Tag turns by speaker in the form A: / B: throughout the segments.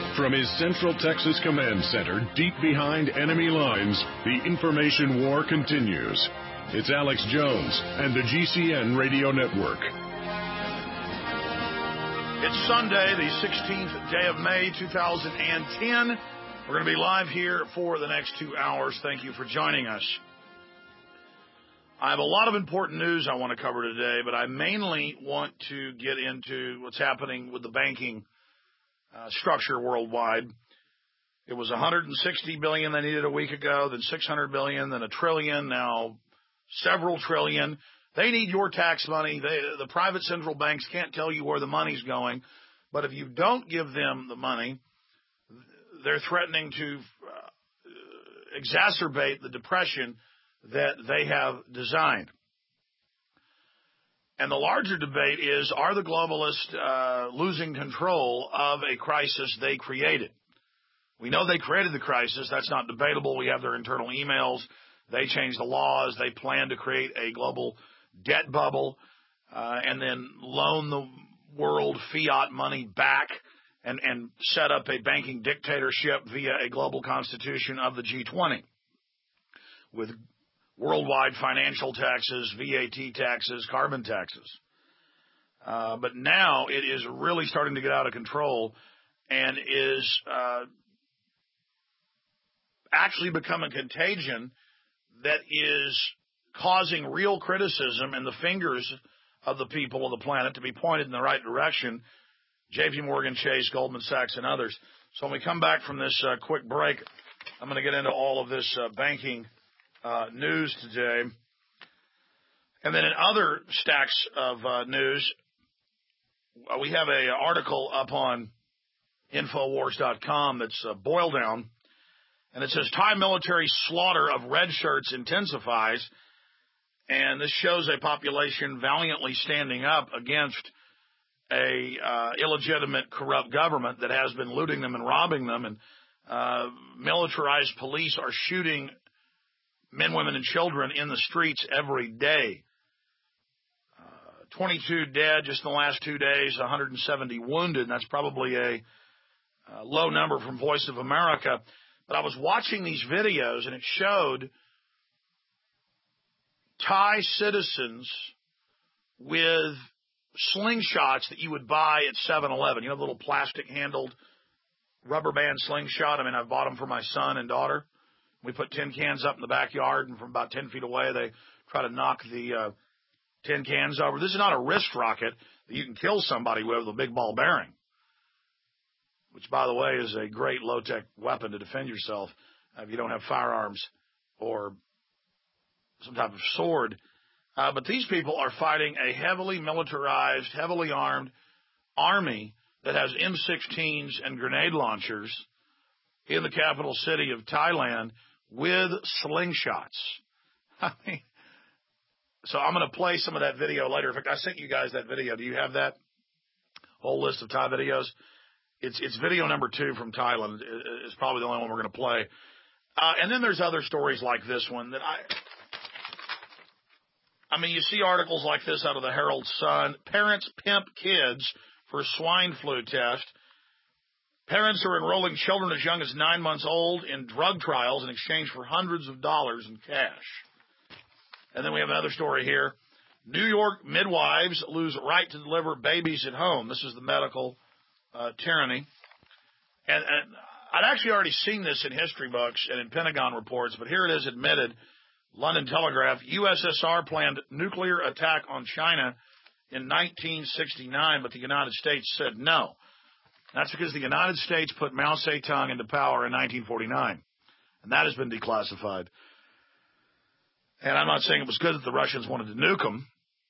A: From his Central Texas Command Center, deep behind enemy lines, the information war continues. It's Alex Jones and the GCN Radio Network.
B: It's Sunday, the 16th day of May, 2010. We're going to be live here for the next 2 hours. Thank you for joining us. I have a lot of important news I want to cover today, but I mainly want to get into what's happening with the banking structure worldwide. It was $160 billion they needed a week ago, then $600 billion, then $1 trillion, now several trillion. They need your tax money. The private central banks can't tell you where the money's going, but if you don't give them the money, they're threatening to exacerbate the depression that they have designed. And the larger debate is, are the globalists losing control of a crisis they created? We know they created the crisis. That's not debatable. We have their internal emails. They changed the laws. They plan to create a global debt bubble and then loan the world fiat money back and set up a banking dictatorship via a global constitution of the G20 with worldwide financial taxes, VAT taxes, carbon taxes. But now it is really starting to get out of control and is actually become a contagion that is causing real criticism and the fingers of the people of the planet to be pointed in the right direction. JP Morgan Chase, Goldman Sachs, and others. So when we come back from this quick break, I'm going to get into all of this banking news today. And then in other stacks of news, we have an article up on Infowars.com that's a boil down, and it says Thai military slaughter of red shirts intensifies, and this shows a population valiantly standing up against a illegitimate, corrupt government that has been looting them and robbing them, and militarized police are shooting men, women, and children in the streets every day. 22 dead just in the last 2 days, 170 wounded. And that's probably a low number from Voice of America. But I was watching these videos, and it showed Thai citizens with slingshots that you would buy at 7-Eleven. You know, the little plastic-handled rubber band slingshot? I mean, I've bought them for my son and daughter. We put tin cans up in the backyard, and from about 10 feet away, they try to knock the tin cans over. This is not a wrist rocket that you can kill somebody with a big ball bearing, which, by the way, is a great low-tech weapon to defend yourself if you don't have firearms or some type of sword. But these people are fighting a heavily militarized, heavily armed army that has M16s and grenade launchers in the capital city of Thailand with slingshots. I mean, so I'm going to play some of that video later. In fact, I sent you guys that video. Do you have that whole list of Thai videos? It's video number 2 from Thailand. It's probably the only one we're going to play. And then there's other stories like this one that I mean, you see articles like this out of the Herald Sun. Parents pimp kids for swine flu test. Parents are enrolling children as young as 9 months old in drug trials in exchange for hundreds of dollars in cash. And then we have another story here. New York midwives lose right to deliver babies at home. This is the medical tyranny. And I'd actually already seen this in history books and in Pentagon reports, but here it is admitted. London Telegraph, USSR planned nuclear attack on China in 1969, but the United States said no. That's because the United States put Mao Zedong into power in 1949, and that has been declassified. And I'm not saying it was good that the Russians wanted to nuke them,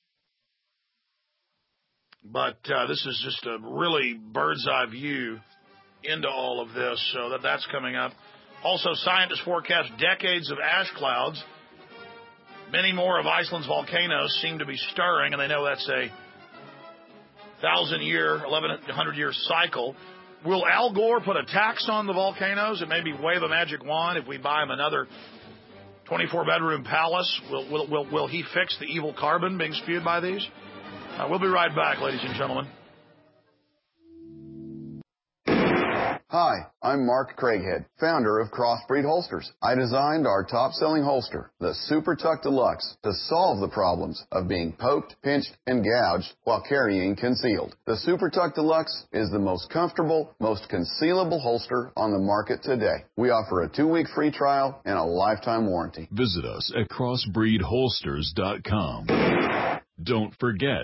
B: but this is just a really bird's-eye view into all of this, so that's coming up. Also, scientists forecast decades of ash clouds. Many more of Iceland's volcanoes seem to be stirring, and they know that's a 1,000-year, 1,100-year cycle. Will Al Gore put a tax on the volcanoes and maybe wave a magic wand if we buy him another 24-bedroom palace? Will he fix the evil carbon being spewed by these? We'll be right back, ladies and gentlemen.
C: Hi, I'm Mark Craighead, founder of Crossbreed Holsters. I designed our top-selling holster, the Super Tuck Deluxe, to solve the problems of being poked, pinched, and gouged while carrying concealed. The Super Tuck Deluxe is the most comfortable, most concealable holster on the market today. We offer a 2-week free trial and a lifetime warranty.
A: Visit us at crossbreedholsters.com. Don't forget,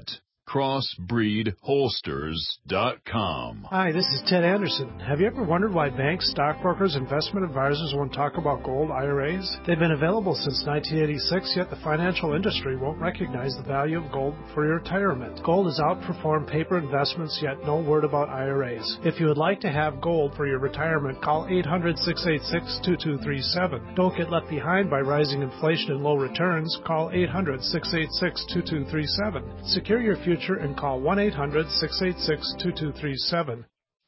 A: crossbreedholsters.com.
D: Hi, this is Ted Anderson. Have you ever wondered why banks, stockbrokers, investment advisors won't talk about gold IRAs? They've been available since 1986, yet the financial industry won't recognize the value of gold for your retirement. Gold has outperformed paper investments, yet no word about IRAs. If you would like to have gold for your retirement, call 800-686-2237. Don't get left behind by rising inflation and low returns. Call 800-686-2237. Secure your future and call 1-800-686-2237.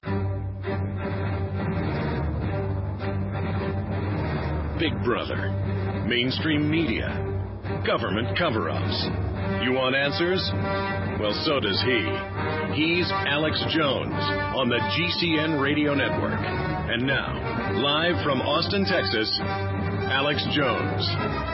A: Big Brother, mainstream media, government cover-ups. You want answers? Well, so does he. He's Alex Jones on the GCN Radio Network. And now, live from Austin, Texas, Alex Jones.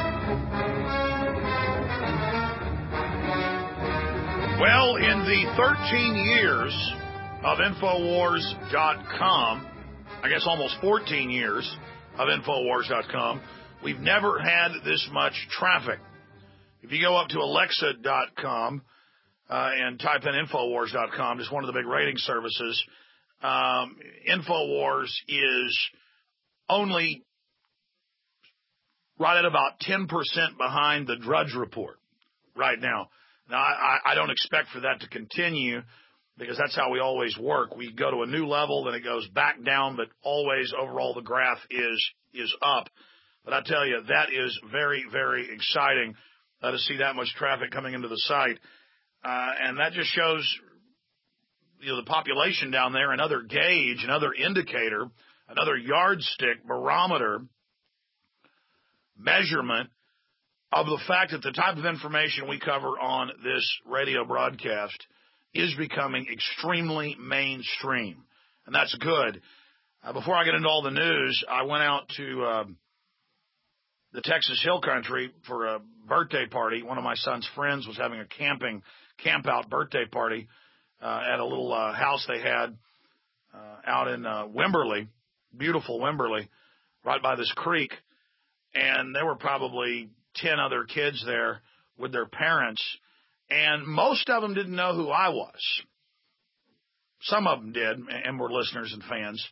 B: Well, in the 13 years of Infowars.com, I guess almost 14 years of Infowars.com, we've never had this much traffic. If you go up to Alexa.com and type in Infowars.com, just one of the big rating services, Infowars is only right at about 10% behind the Drudge Report right now. Now, I don't expect for that to continue because that's how we always work. We go to a new level, then it goes back down, but always overall the graph is up. But I tell you, that is very, very exciting to see that much traffic coming into the site. And that just shows, the population down there, another gauge, another indicator, another yardstick, barometer, measurement of the fact that the type of information we cover on this radio broadcast is becoming extremely mainstream, and that's good. Before I get into all the news, I went out to the Texas Hill Country for a birthday party. One of my son's friends was having a camp-out birthday party at a little house they had out in Wimberley, beautiful Wimberley, right by this creek, and there were probably 10 other kids there with their parents, and most of them didn't know who I was. Some of them did and were listeners and fans.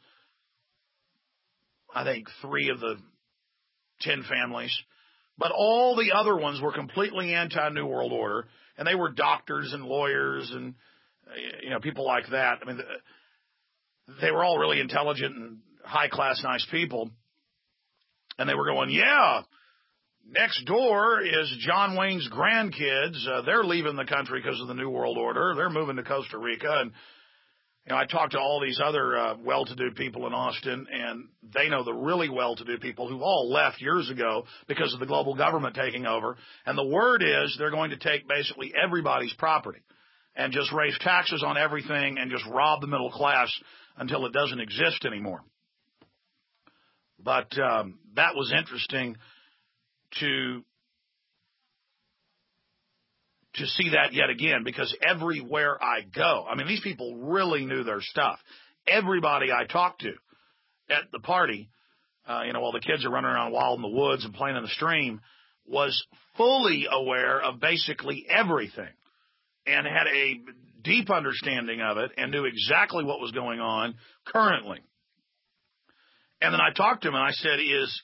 B: I think 3 of the 10 families. But all the other ones were completely anti-New World Order, and they were doctors and lawyers and, people like that. I mean, they were all really intelligent and high-class, nice people, and they were going, yeah, next door is John Wayne's grandkids. They're leaving the country because of the New World Order. They're moving to Costa Rica. And, I talked to all these other well-to-do people in Austin, and they know the really well-to-do people who've all left years ago because of the global government taking over. And the word is they're going to take basically everybody's property and just raise taxes on everything and just rob the middle class until it doesn't exist anymore. But that was interesting to see that yet again, because everywhere I go, these people really knew their stuff. Everybody I talked to at the party, while the kids are running around wild in the woods and playing in the stream, was fully aware of basically everything and had a deep understanding of it and knew exactly what was going on currently. And then I talked to them and I said,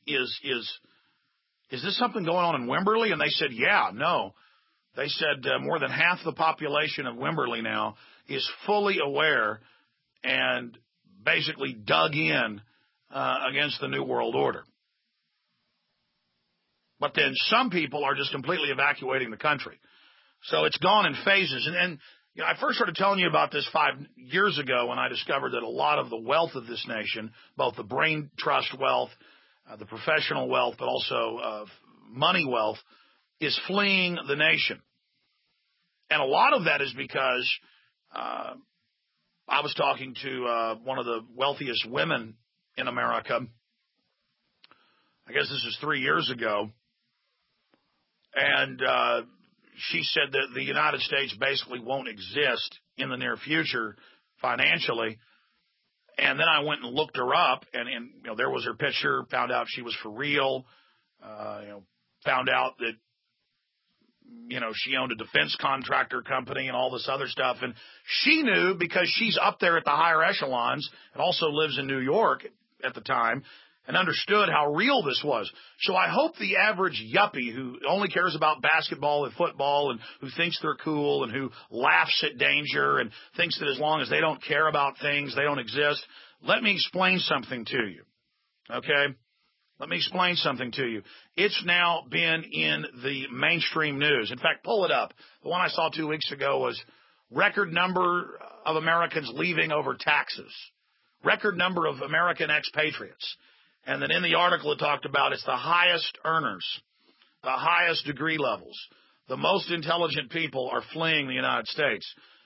B: is this something going on in Wimberley? And they said, yeah, no. They said more than half the population of Wimberley now is fully aware and basically dug in against the New World Order. But then some people are just completely evacuating the country. So it's gone in phases. And I first started telling you about this 5 years ago when I discovered that a lot of the wealth of this nation, both the brain trust wealth, the professional wealth, but also money wealth, is fleeing the nation. And a lot of that is because I was talking to one of the wealthiest women in America. I guess this is 3 years ago. And she said that the United States basically won't exist in the near future financially. And then I went and looked her up, and there was her picture, found out she was for real, found out that, she owned a defense contractor company and all this other stuff. And she knew, because she's up there at the higher echelons and also lives in New York at the time, and understood how real this was. So I hope the average yuppie who only cares about basketball and football and who thinks they're cool and who laughs at danger and thinks that as long as they don't care about things, they don't exist. Let me explain something to you, okay? Let me explain something to you. It's now been in the mainstream news. In fact, pull it up. The one I saw 2 weeks ago was record number of Americans leaving over taxes. Record number of American expatriates. And then in the article it talked about it's the highest earners, the highest degree levels. The most intelligent people are fleeing the United States.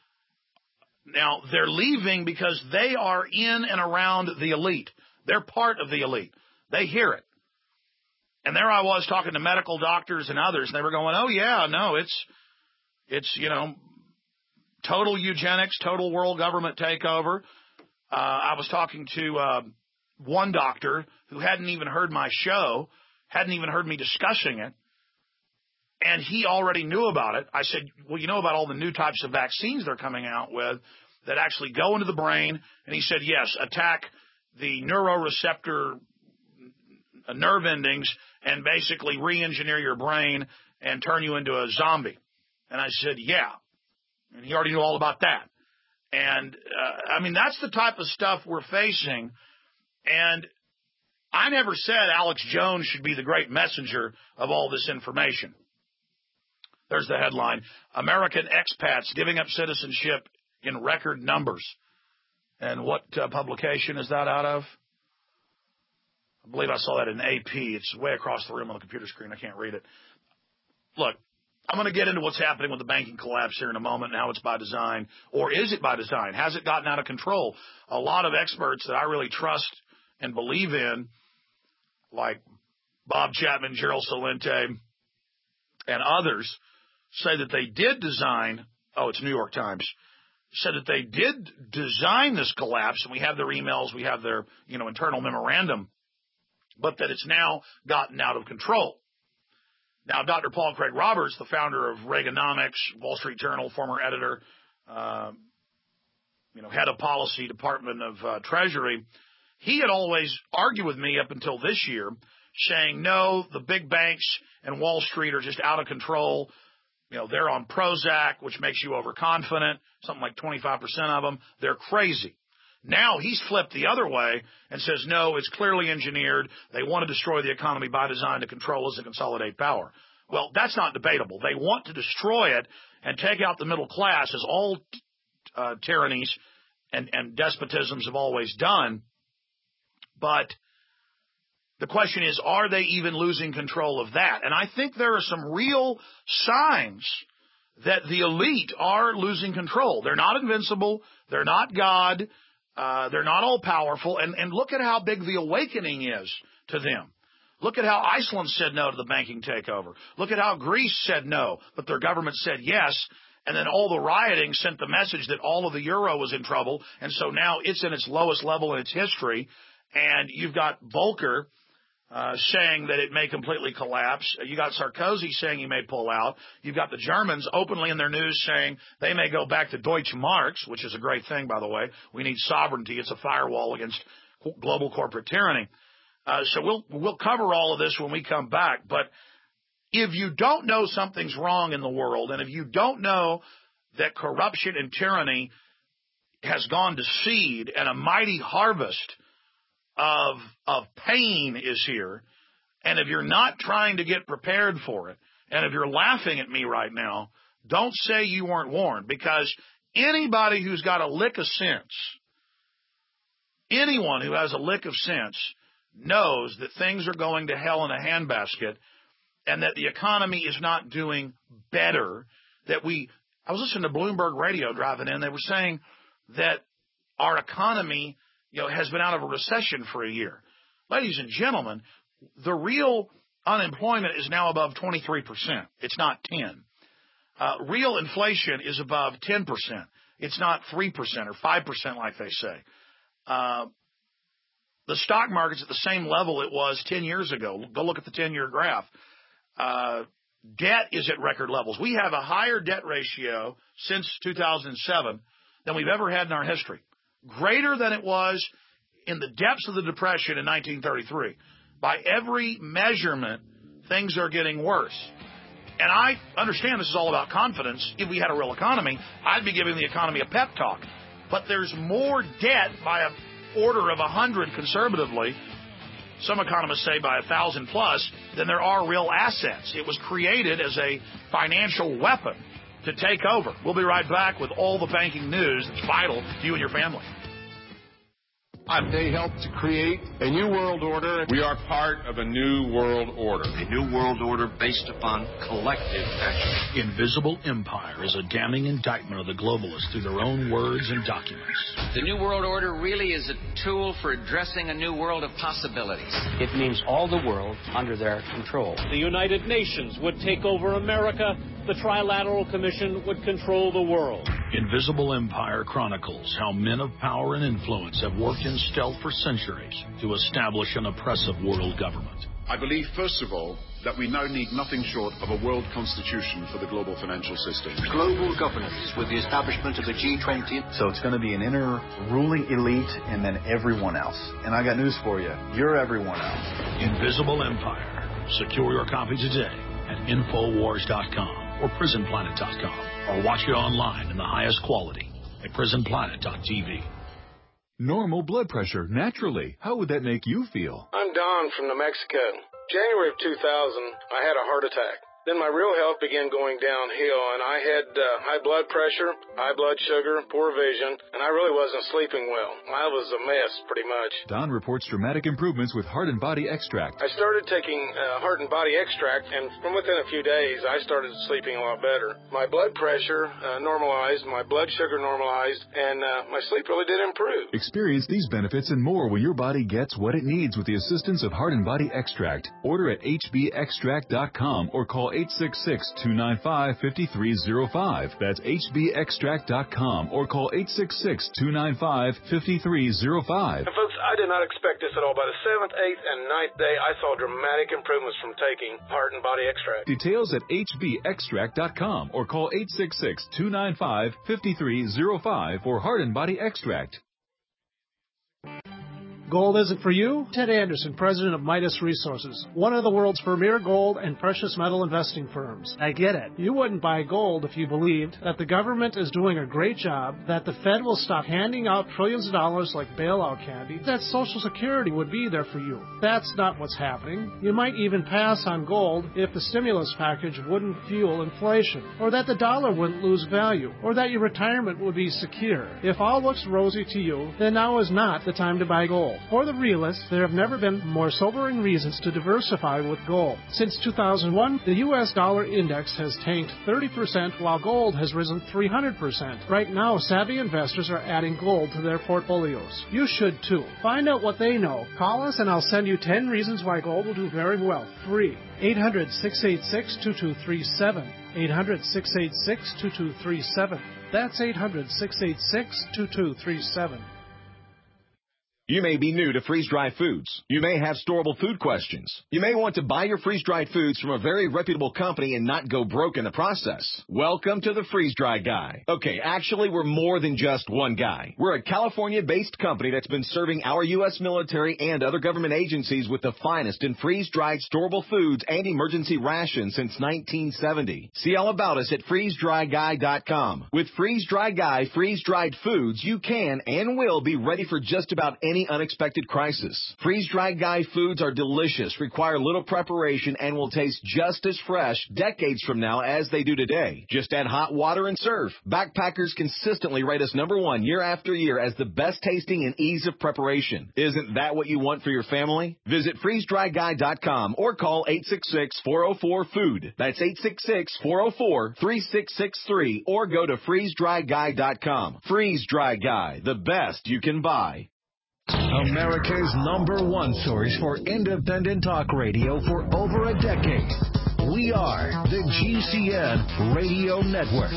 B: Now, they're leaving because they are in and around the elite. They're part of the elite. They hear it. And there I was talking to medical doctors and others, and they were going, oh, yeah, no, it's total eugenics, total world government takeover. I was talking to one doctor who hadn't even heard my show, hadn't even heard me discussing it, and he already knew about it. I said, well, you know about all the new types of vaccines they're coming out with that actually go into the brain? And he said, yes, attack the neuroreceptor nerve endings and basically re-engineer your brain and turn you into a zombie. And I said, yeah. And he already knew all about that. And, that's the type of stuff we're facing. And I never said Alex Jones should be the great messenger of all this information. There's the headline. American expats giving up citizenship in record numbers. And what publication is that out of? I believe I saw that in AP. It's way across the room on the computer screen. I can't read it. Look, I'm going to get into what's happening with the banking collapse here in a moment and how it's by design. Or is it by design? Has it gotten out of control? A lot of experts that I really trust and believe in, like Bob Chapman, Gerald Celente, and others, say that they did design, it's New York Times, said that they did design this collapse, and we have their emails, we have their internal memorandum, but that it's now gotten out of control. Now, Dr. Paul Craig Roberts, the founder of Reaganomics, Wall Street Journal, former editor, head of policy, Department of Treasury, he had always argued with me up until this year, saying, no, the big banks and Wall Street are just out of control. They're on Prozac, which makes you overconfident, something like 25% of them. They're crazy. Now he's flipped the other way and says, no, it's clearly engineered. They want to destroy the economy by design to control us and consolidate power. Well, that's not debatable. They want to destroy it and take out the middle class, as all tyrannies and despotisms have always done. But the question is, are they even losing control of that? And I think there are some real signs that the elite are losing control. They're not invincible. They're not God. They're not all powerful. And look at how big the awakening is to them. Look at how Iceland said no to the banking takeover. Look at how Greece said no, but their government said yes. And then all the rioting sent the message that all of the euro was in trouble. And so now it's in its lowest level in its history. And you've got Volcker saying that it may completely collapse. You got Sarkozy saying he may pull out. You've got the Germans openly in their news saying they may go back to Deutsche Marks, which is a great thing, by the way. We need sovereignty. It's a firewall against global corporate tyranny. So we'll cover all of this when we come back. But if you don't know something's wrong in the world, and if you don't know that corruption and tyranny has gone to seed and a mighty harvest of pain is here, and if you're not trying to get prepared for it, and if you're laughing at me right now, don't say you weren't warned, because anybody who's got a lick of sense, anyone who has a lick of sense knows that things are going to hell in a handbasket and that the economy is not doing better. I was listening to Bloomberg Radio driving in. They were saying that our economy, has been out of a recession for a year. Ladies and gentlemen, the real unemployment is now above 23%. It's not 10. Real inflation is above 10%. It's not 3% or 5% like they say. The stock market's at the same level it was 10 years ago. Go look at the 10-year graph. Debt is at record levels. We have a higher debt ratio since 2007 than we've ever had in our history. Greater than it was in the depths of the Depression in 1933. By every measurement, things are getting worse. And I understand this is all about confidence. If we had a real economy, I'd be giving the economy a pep talk. But there's more debt by an order of 100 conservatively, some economists say by 1,000 plus, than there are real assets. It was created as a financial weapon to take over. We'll be right back with all the banking news that's vital to you and your family.
E: They helped to create a new world order. We are part of a new world order.
F: A new world order based upon collective action.
B: Invisible Empire is a damning indictment of the globalists through their own words and documents.
G: The new world order really is a tool for addressing a new world of possibilities.
H: It means all the world under their control.
I: The United Nations would take over America. The Trilateral Commission would control the world.
B: Invisible Empire chronicles how men of power and influence have worked in stealth for centuries to establish an oppressive world government.
J: I believe, first of all, that we now need nothing short of a world constitution for the global financial system.
F: Global governance with the establishment of the G20.
K: So it's going to be an inner ruling elite and then everyone else. And I got news for you. You're everyone else.
B: Invisible Empire. Secure your copy today at Infowars.com or PrisonPlanet.com, or watch it online in the highest quality at PrisonPlanet.tv.
L: Normal blood pressure, naturally. How would that make you feel?
M: I'm Don from New Mexico. January of 2000, I had a heart attack. Then my real health began going downhill, and I had high blood pressure, high blood sugar, poor vision, and I really wasn't sleeping well. I was a mess, pretty much.
L: Don reports dramatic improvements with Heart and Body Extract.
M: I started taking Heart and Body Extract, and from within a few days, I started sleeping a lot better. My blood pressure normalized, my blood sugar normalized, and my sleep really did improve.
L: Experience these benefits and more when your body gets what it needs with the assistance of Heart and Body Extract. Order at hbextract.com or call 866-295-5305. That's hbextract.com or call 866-295-5305.
M: And folks, I did not expect this at all. By the 7th, 8th, and 9th day, I saw dramatic improvements from taking Heart and Body Extract.
L: Details at hbextract.com or call 866-295-5305 for Heart and Body Extract.
D: Gold isn't for you? Ted Anderson, president of Midas Resources, one of the world's premier gold and precious metal investing firms. I get it. You wouldn't buy gold if you believed that the government is doing a great job, that the Fed will stop handing out trillions of dollars like bailout candy, that Social Security would be there for you. That's not what's happening. You might even pass on gold if the stimulus package wouldn't fuel inflation, or that the dollar wouldn't lose value, or that your retirement would be secure. If all looks rosy to you, then now is not the time to buy gold. For the realists, there have never been more sobering reasons to diversify with gold. Since 2001, the U.S. dollar index has tanked 30%, while gold has risen 300%. Right now, savvy investors are adding gold to their portfolios. You should too. Find out what they know. Call us and I'll send you 10 reasons why gold will do very well. Free. 800-686-2237. 800-686-2237. That's 800-686-2237.
N: You may be new to freeze-dried foods. You may have storable food questions. You may want to buy your freeze-dried foods from a very reputable company and not go broke in the process. Welcome to the Freeze-Dry Guy. Okay, actually, we're more than just one guy. We're a California-based company that's been serving our U.S. military and other government agencies with the finest in freeze-dried storable foods and emergency rations since 1970. See all about us at freezedryguy.com. With Freeze-Dry Guy freeze-dried foods, you can and will be ready for just about any any unexpected crisis. Freeze-dried Guy foods are delicious, require little preparation, and will taste just as fresh decades from now as they do today. Just add hot water and serve. Backpackers consistently rate us #1 year after year as the best tasting and ease of preparation. Isn't that what you want for your family? Visit freezedryguy.com or call 866-404-FOOD. That's 866-404-3663 or go to freezedryguy.com. Freeze Dry Guy, the best you can buy.
O: America's #1 source for independent talk radio for over a decade. We are the GCN Radio Network.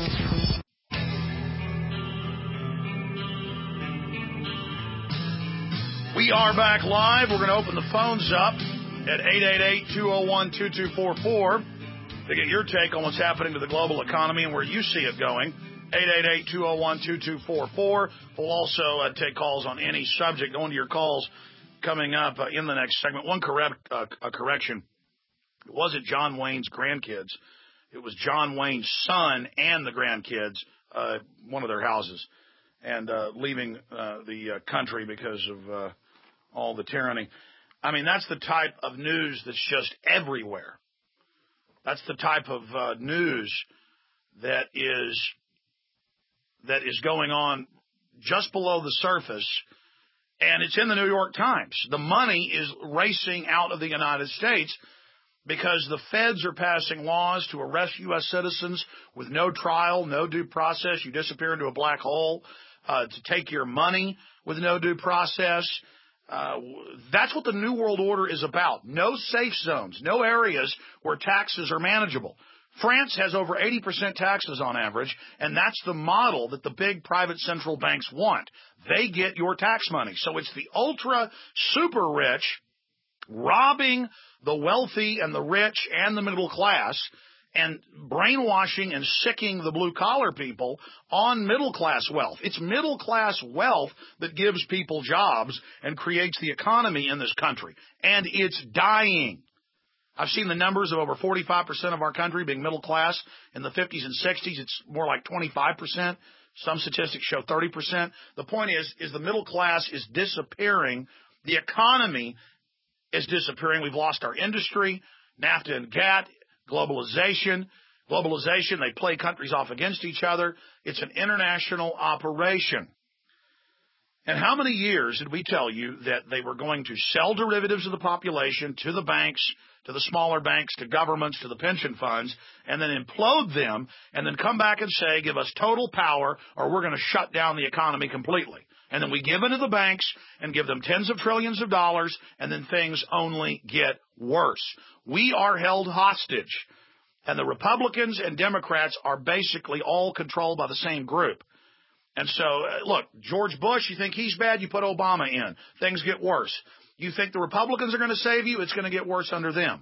B: We are back live. We're going to open the phones up at 888-201-2244 to get your take on what's happening to the global economy and where you see it going. 888-201-2244. We'll also take calls on any subject. Going to your calls coming up in the next segment. One correction. It wasn't John Wayne's grandkids. It was John Wayne's son and the grandkids, one of their houses, and leaving the country because of all the tyranny. I mean, that's the type of news that's just everywhere. That's the type of news that is going on just below the surface, and it's in the New York Times. The money is racing out of the United States because the feds are passing laws to arrest U.S. citizens with no trial, no due process. You disappear into a black hole, to take your money with no due process. That's what the New World Order is about. No safe zones, no areas where taxes are manageable. France has over 80% taxes on average, and that's the model that the big private central banks want. They get your tax money. So it's the ultra super rich robbing the wealthy and the rich and the middle class and brainwashing and sicking the blue-collar people on middle-class wealth. It's middle-class wealth that gives people jobs and creates the economy in this country, and it's dying. I've seen the numbers of over 45% of our country being middle class. In the 50s and 60s, it's more like 25%. Some statistics show 30%. The point is the middle class is disappearing. The economy is disappearing. We've lost our industry, NAFTA and GATT, globalization, they play countries off against each other. It's an international operation. And how many years did we tell you that they were going to sell derivatives of the population to the banks, to the smaller banks, to governments, to the pension funds, and then implode them, and then come back and say, give us total power or we're going to shut down the economy completely. And then we give into the banks and give them tens of trillions of dollars, and then things only get worse. We are held hostage, and the Republicans and Democrats are basically all controlled by the same group. And so, look, George Bush, you think he's bad, you put Obama in. Things get worse. You think the Republicans are going to save you, it's going to get worse under them.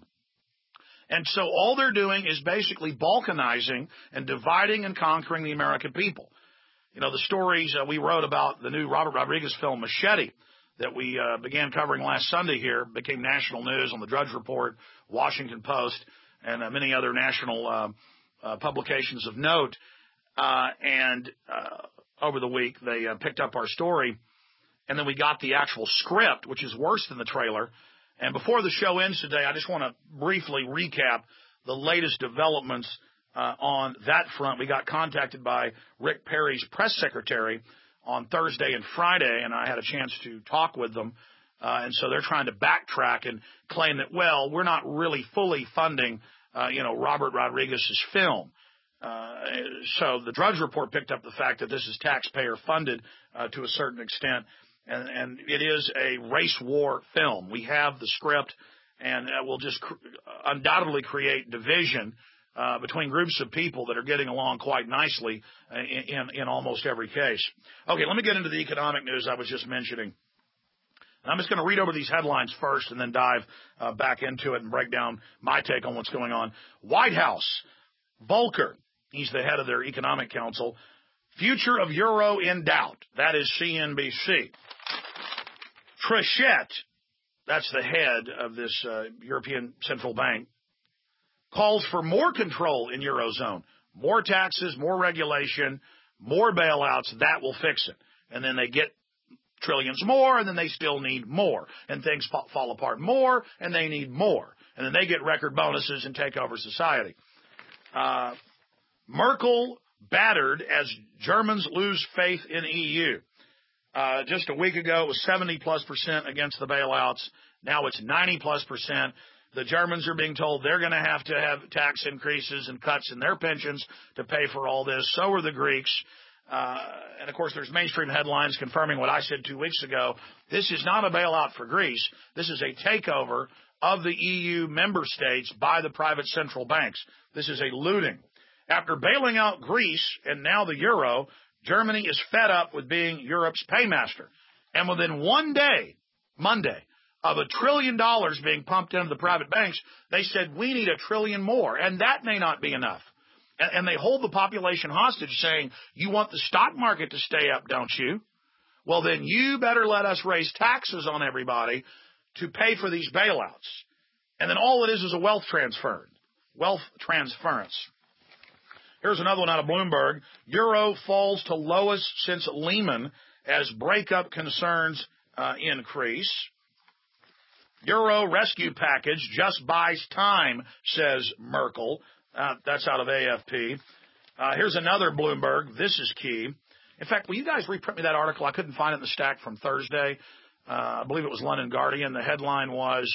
B: And so all they're doing is basically balkanizing and dividing and conquering the American people. You know, the stories we wrote about the new Robert Rodriguez film, Machete, that we began covering last Sunday here, became national news on the Drudge Report, Washington Post, and many other national publications of note. Over the week, they picked up our story, and then we got the actual script, which is worse than the trailer. And before the show ends today, I just want to briefly recap the latest developments on that front. We got contacted by Rick Perry's press secretary on Thursday and Friday, and I had a chance to talk with them. And so they're trying to backtrack and claim that, well, we're not really fully funding, Robert Rodriguez's film. So the Drudge Report picked up the fact that this is taxpayer funded to a certain extent, and it is a race war film. We have the script, and we'll just undoubtedly create division between groups of people that are getting along quite nicely in almost every case. Okay, let me get into the economic news I was just mentioning. And I'm just going to read over these headlines first and then dive back into it and break down my take on what's going on. White House, Volcker. He's the head of their economic council. Future of euro in doubt. That is CNBC. Trichet, that's the head of this European Central Bank, calls for more control in Eurozone. More taxes, more regulation, more bailouts. That will fix it. And then they get trillions more, and then they still need more. And things fall apart more, and they need more. And then they get record bonuses and take over society. Merkel battered as Germans lose faith in EU. Just a week ago, it was 70+% against the bailouts. Now it's 90+%. The Germans are being told they're going to have tax increases and cuts in their pensions to pay for all this. So are the Greeks. And, of course, there's mainstream headlines confirming what I said 2 weeks ago. This is not a bailout for Greece. This is a takeover of the EU member states by the private central banks. This is a looting. After bailing out Greece and now the euro, Germany is fed up with being Europe's paymaster. And within one day, Monday, of $1 trillion being pumped into the private banks, they said, we need $1 trillion more. And that may not be enough. And they hold the population hostage saying, you want the stock market to stay up, don't you? Well, then you better let us raise taxes on everybody to pay for these bailouts. And then all it is a wealth transference. Here's another one out of Bloomberg. Euro falls to lowest since Lehman as breakup concerns increase. Euro rescue package just buys time, says Merkel. That's out of AFP. Here's another Bloomberg. This is key. In fact, will you guys reprint me that article? I couldn't find it in the stack from Thursday. I believe it was London Guardian. The headline was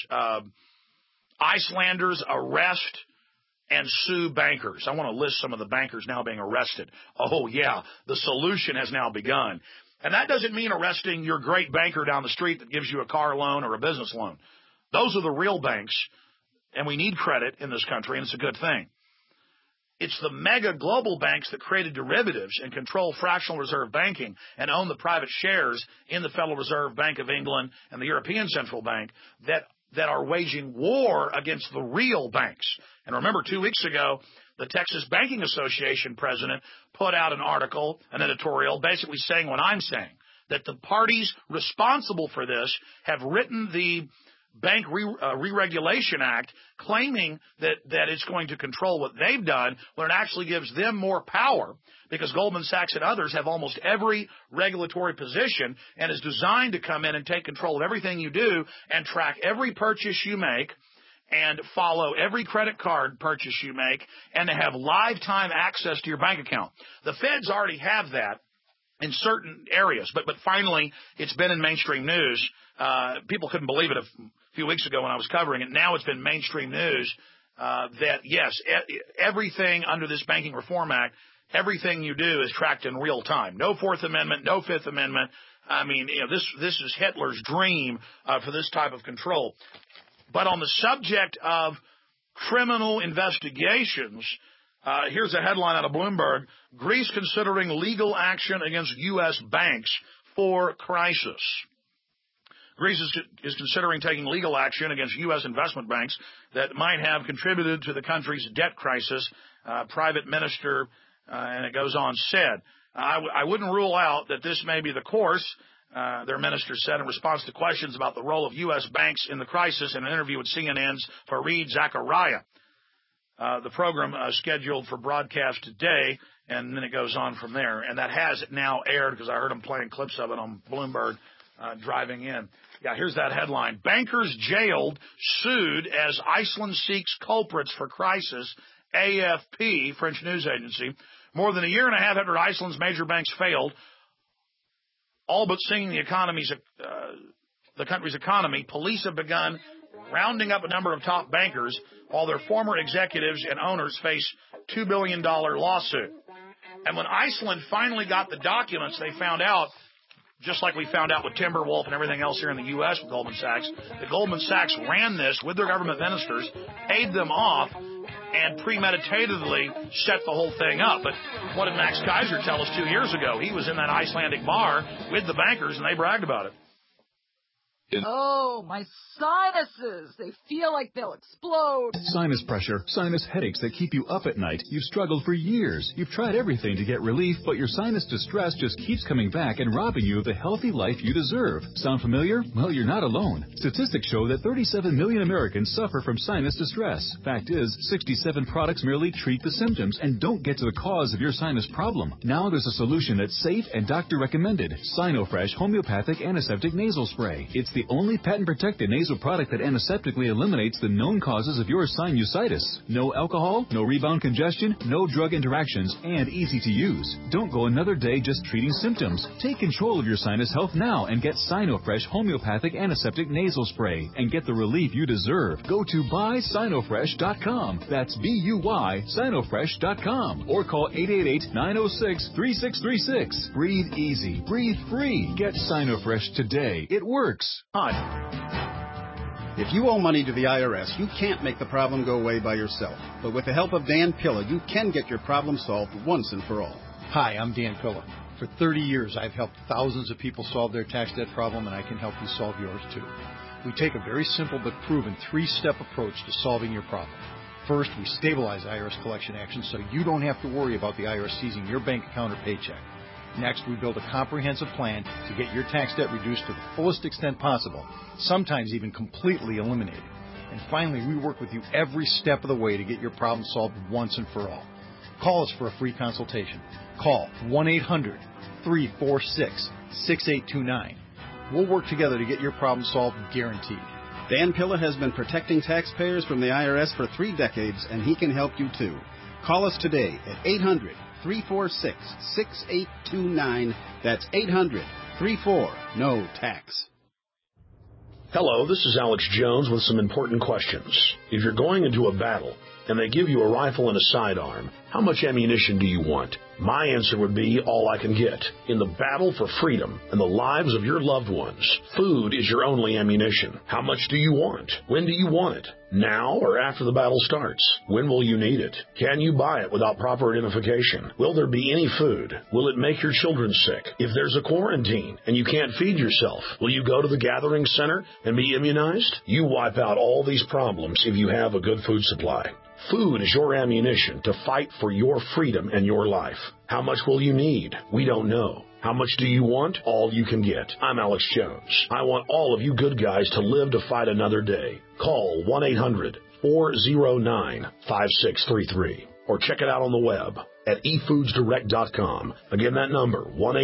B: Icelanders arrest and sue bankers. I want to list some of the bankers now being arrested. Oh, yeah, the solution has now begun. And that doesn't mean arresting your great banker down the street that gives you a car loan or a business loan. Those are the real banks, and we need credit in this country, and it's a good thing. It's the mega global banks that created derivatives and control fractional reserve banking and own the private shares in the Federal Reserve Bank of England and the European Central Bank that are waging war against the real banks. And remember, 2 weeks ago, the Texas Banking Association president put out an article, an editorial, basically saying what I'm saying, that the parties responsible for this have written the Bank Re-Regulation Act claiming that it's going to control what they've done when it actually gives them more power, because Goldman Sachs and others have almost every regulatory position and is designed to come in and take control of everything you do and track every purchase you make and follow every credit card purchase you make and to have lifetime access to your bank account. The feds already have that in certain areas, but finally it's been in mainstream news. People couldn't believe it a few weeks ago when I was covering it. Now it's been mainstream news that, yes, everything under this Banking Reform Act, everything you do is tracked in real time. No Fourth Amendment, no Fifth Amendment. I mean, this is Hitler's dream for this type of control. But on the subject of criminal investigations, here's a headline out of Bloomberg. Greece considering legal action against U.S. banks for crisis. Greece is considering taking legal action against U.S. investment banks that might have contributed to the country's debt crisis, private minister, and it goes on, said. I wouldn't rule out that this may be the course, their minister said in response to questions about the role of U.S. banks in the crisis in an interview with CNN's Fareed Zakaria. The program scheduled for broadcast today, and then it goes on from there. And that has now aired because I heard them playing clips of it on Bloomberg driving in. Yeah, here's that headline. Bankers jailed, sued as Iceland seeks culprits for crisis, AFP, French news agency. More than a year and a half after Iceland's major banks failed, all but sinking the country's economy, police have begun rounding up a number of top bankers while their former executives and owners face $2 billion lawsuit. And when Iceland finally got the documents, they found out, just like we found out with Timberwolf and everything else here in the U.S. with Goldman Sachs, that Goldman Sachs ran this with their government ministers, paid them off, and premeditatedly set the whole thing up. But what did Max Kaiser tell us 2 years ago? He was in that Icelandic bar with the bankers, and they bragged about it.
P: Oh, my sinuses. They feel like they'll explode.
L: Sinus pressure, sinus headaches that keep you up at night. You've struggled for years. You've tried everything to get relief, but your sinus distress just keeps coming back and robbing you of the healthy life you deserve. Sound familiar? Well, you're not alone. Statistics show that 37 million Americans suffer from sinus distress. Fact is, 67 products merely treat the symptoms and don't get to the cause of your sinus problem. Now there's a solution that's safe and doctor recommended. Sinofresh Homeopathic Antiseptic Nasal Spray. It's the only patent-protected nasal product that antiseptically eliminates the known causes of your sinusitis. No alcohol, no rebound congestion, no drug interactions, and easy to use. Don't go another day just treating symptoms. Take control of your sinus health now and get Sinofresh Homeopathic Antiseptic Nasal Spray and get the relief you deserve. Go to buysinofresh.com. That's B-U-Y, Sinofresh.com. Or call 888-906-3636. Breathe easy. Breathe free. Get Sinofresh today. It works.
Q: Hi. If you owe money to the IRS, you can't make the problem go away by yourself. But with the help of Dan Pilla, you can get your problem solved once and for all.
K: Hi, I'm Dan Pilla. For 30 years, I've helped thousands of people solve their tax debt problem, and I can help you solve yours too. We take a very simple but proven 3-step approach to solving your problem. First, we stabilize IRS collection actions so you don't have to worry about the IRS seizing your bank account or paycheck. Next, we build a comprehensive plan to get your tax debt reduced to the fullest extent possible, sometimes even completely eliminated. And finally, we work with you every step of the way to get your problem solved once and for all. Call us for a free consultation. Call 1-800-346-6829. We'll work together to get your problem solved, guaranteed.
Q: Dan Pilla has been protecting taxpayers from the IRS for 3 decades, and he can help you too. Call us today at 800-346-6829. That's 800-34-NO-TAX.
B: Hello, this is Alex Jones with some important questions. If you're going into a battle and they give you a rifle and a sidearm, how much ammunition do you want? My answer would be all I can get. In the battle for freedom and the lives of your loved ones, food is your only ammunition. How much do you want? When do you want it? Now or after the battle starts? When will you need it? Can you buy it without proper identification? Will there be any food? Will it make your children sick? If there's a quarantine and you can't feed yourself, will you go to the gathering center and be immunized? You wipe out all these problems if you have a good food supply. Food is your ammunition to fight for your freedom and your life. How much will you need? We don't know. How much do you want? All you can get. I'm Alex Jones. I want all of you good guys to live to fight another day. Call 1-800-409-5633 or check it out on the web at efoodsdirect.com. Again, that number,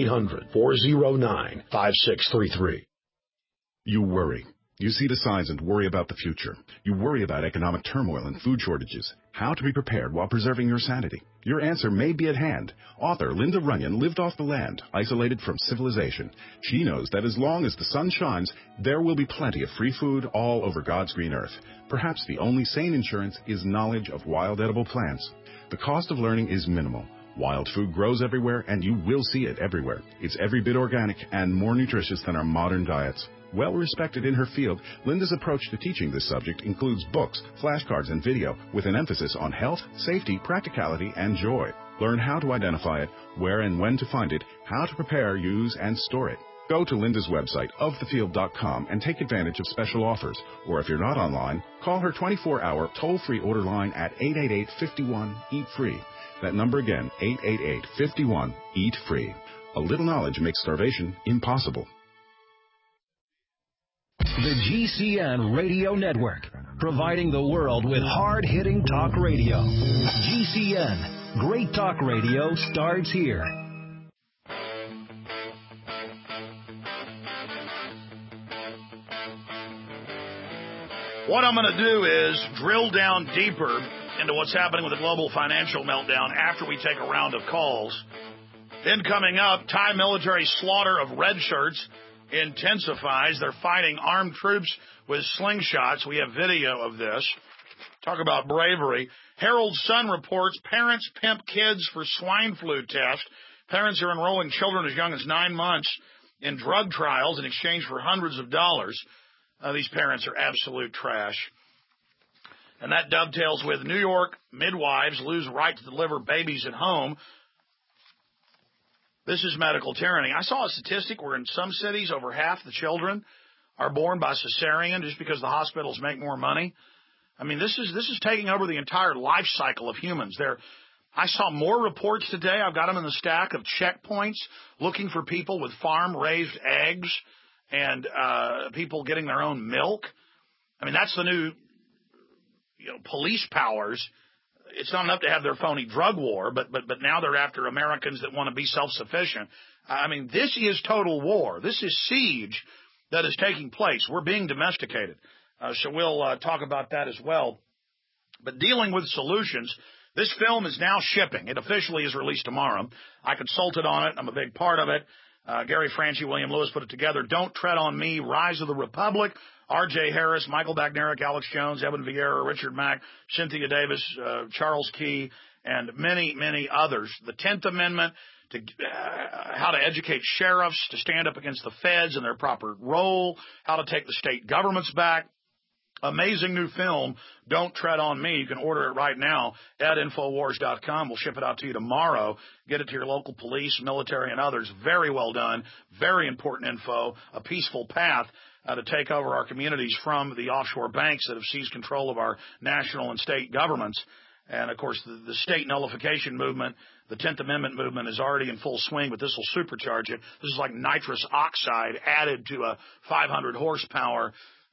B: 1-800-409-5633.
R: You worry. You see the signs and worry about the future. You worry about economic turmoil and food shortages. How to be prepared while preserving your sanity. Your answer may be at hand. Author Linda Runyon lived off the land, isolated from civilization. She knows that as long as the sun shines, there will be plenty of free food all over God's green earth. Perhaps the only sane insurance is knowledge of wild edible plants. The cost of learning is minimal. Wild food grows everywhere, and you will see it everywhere. It's every bit organic and more nutritious than our modern diets. Well respected in her field, Linda's approach to teaching this subject includes books, flashcards, and video with an emphasis on health, safety, practicality, and joy. Learn how to identify it, where and when to find it, how to prepare, use, and store it. Go to Linda's website, ofthefield.com, and take advantage of special offers. Or if you're not online, call her 24-hour toll-free order line at 888-51-EAT-FREE. That number again, 888-51-EAT-FREE. A little knowledge makes starvation impossible.
O: The GCN Radio Network, providing the world with hard-hitting talk radio. GCN, great talk radio starts here.
B: What I'm going to do is drill down deeper into what's happening with the global financial meltdown after we take a round of calls. Then coming up, Thai military slaughter of red shirts intensifies. They're fighting armed troops with slingshots. We have video of this. Talk about bravery. Herald Sun reports parents pimp kids for swine flu test. Parents are enrolling children as young as 9 months in drug trials in exchange for hundreds of dollars. These parents are absolute trash. And that dovetails with New York midwives lose right to deliver babies at home. This is medical tyranny. I saw a statistic where in some cities over half the children are born by cesarean just because the hospitals make more money. I mean, this is taking over the entire life cycle of humans. I saw more reports today. I've got them in the stack of checkpoints looking for people with farm-raised eggs and people getting their own milk. I mean, that's the new police powers. It's not enough to have their phony drug war, but now they're after Americans that want to be self-sufficient. I mean, this is total war. This is siege that is taking place. We're being domesticated. So we'll talk about that as well. But dealing with solutions, this film is now shipping. It officially is released tomorrow. I consulted on it. I'm a big part of it. Gary Franchi, William Lewis put it together. Don't Tread on Me, Rise of the Republic. R.J. Harris, Michael Bagnerick, Alex Jones, Evan Vieira, Richard Mack, Cynthia Davis, Charles Key, and many, many others. The 10th Amendment, to how to educate sheriffs to stand up against the feds and their proper role, how to take the state governments back. Amazing new film, Don't Tread on Me. You can order it right now at Infowars.com. We'll ship it out to you tomorrow. Get it to your local police, military, and others. Very well done. Very important info. A peaceful path to take over our communities from the offshore banks that have seized control of our national and state governments. And, of course, the state nullification movement, the 10th Amendment movement is already in full swing, but this will supercharge it. This is like nitrous oxide added to a 500 horsepower